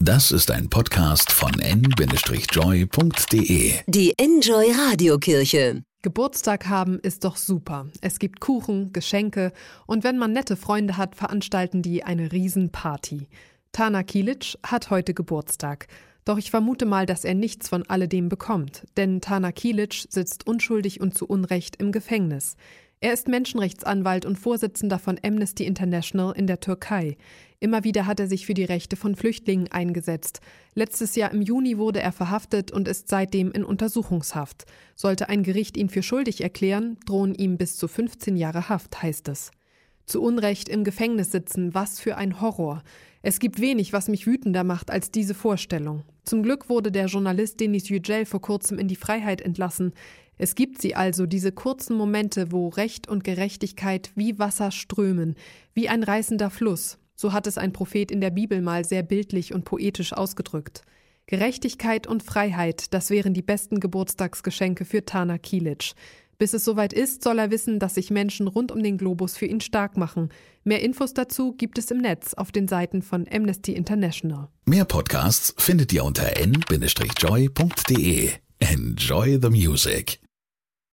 Das ist ein Podcast von n-joy.de. Die Enjoy Radiokirche. Geburtstag haben ist doch super. Es gibt Kuchen, Geschenke und wenn man nette Freunde hat, veranstalten die eine Riesenparty. Tana Kilic hat heute Geburtstag. Doch ich vermute mal, dass er nichts von alledem bekommt. Denn Tana Kilic sitzt unschuldig und zu Unrecht im Gefängnis. Er ist Menschenrechtsanwalt und Vorsitzender von Amnesty International in der Türkei. Immer wieder hat er sich für die Rechte von Flüchtlingen eingesetzt. Letztes Jahr im Juni wurde er verhaftet und ist seitdem in Untersuchungshaft. Sollte ein Gericht ihn für schuldig erklären, drohen ihm bis zu 15 Jahre Haft, heißt es. Zu Unrecht im Gefängnis sitzen, was für ein Horror. Es gibt wenig, was mich wütender macht als diese Vorstellung. Zum Glück wurde der Journalist Deniz Yücel vor kurzem in die Freiheit entlassen. Es gibt sie also, diese kurzen Momente, wo Recht und Gerechtigkeit wie Wasser strömen, wie ein reißender Fluss. So hat es ein Prophet in der Bibel mal sehr bildlich und poetisch ausgedrückt. Gerechtigkeit und Freiheit, das wären die besten Geburtstagsgeschenke für Tana Kilic. Bis es soweit ist, soll er wissen, dass sich Menschen rund um den Globus für ihn stark machen. Mehr Infos dazu gibt es im Netz auf den Seiten von Amnesty International. Mehr Podcasts findet ihr unter n-joy.de. Enjoy the music.